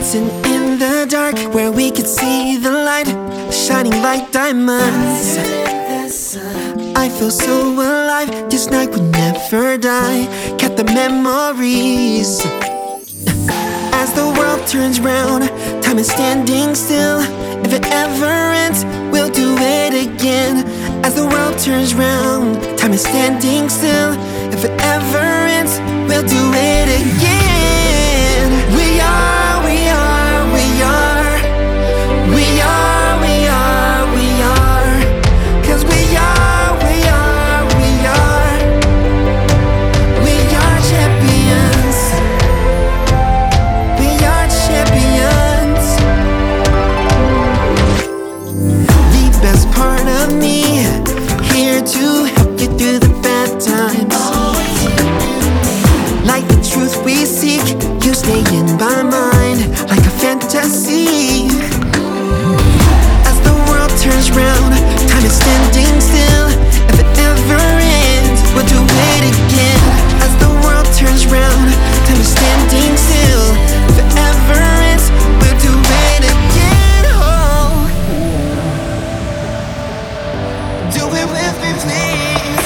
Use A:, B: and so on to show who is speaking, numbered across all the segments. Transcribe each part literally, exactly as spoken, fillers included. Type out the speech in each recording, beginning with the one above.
A: dancing in the dark, where we could see the light shining like diamonds. I feel so alive, this night would never die. Kept the memories. As the world turns round, time is standing still. If it ever ends, we'll do it again. As the world turns round, time is standing still. If it ever ends, we'll do it again. We are, we are, we are. We are, we are, we are. 'Cause we are, we are, we are. We are champions. We are champions. The best part of me, here to help you through the bad times. Like the truth we seek, you stay in my mind like a fantasy. As the world turns round, time is standing still. If it ever ends, we'll do it again. As the world turns round, time is standing still. If it ever ends, we'll do it again. Oh, do it with me, please.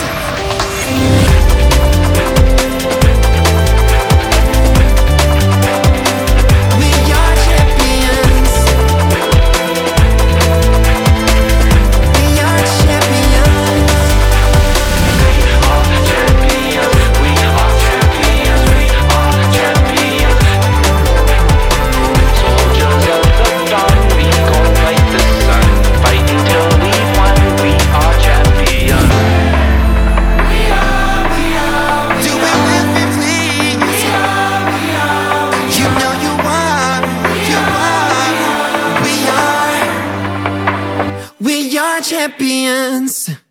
A: We are champions. We are champions.
B: We are champions, we are champions. Soldiers of the dawn, we gon' fight the sun. Fight until we won, we are champions. We are, we are,
A: Do it with me, please. You know you are, you are. We are, we are champions.